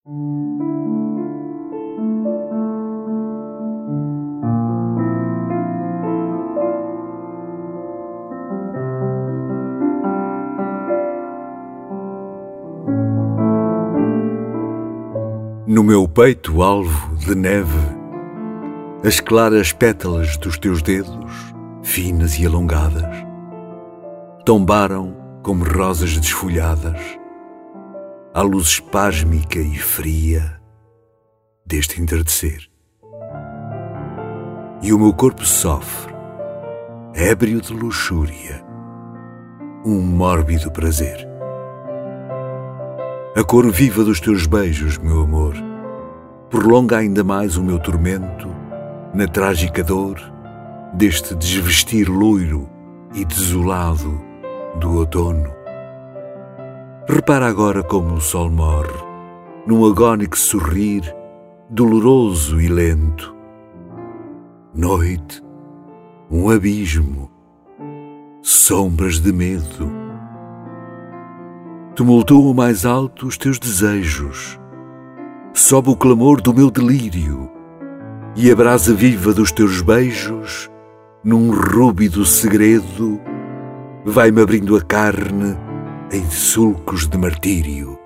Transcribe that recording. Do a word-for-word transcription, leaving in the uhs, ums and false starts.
No meu peito alvo de neve, as claras pétalas dos teus dedos, finas e alongadas, tombaram como rosas desfolhadas à luz espásmica e fria deste entardecer. E o meu corpo sofre, ébrio de luxúria, um mórbido prazer. A cor viva dos teus beijos, meu amor, prolonga ainda mais o meu tormento na trágica dor deste desvestir loiro e desolado do outono. Repara agora como o sol morre, num agónico sorrir doloroso e lento. Noite, um abismo, sombras de medo. Tumultuam mais alto os teus desejos, sobe o clamor do meu delírio, e a brasa viva dos teus beijos, num rúbido segredo, vai-me abrindo a carne em sulcos de martírio.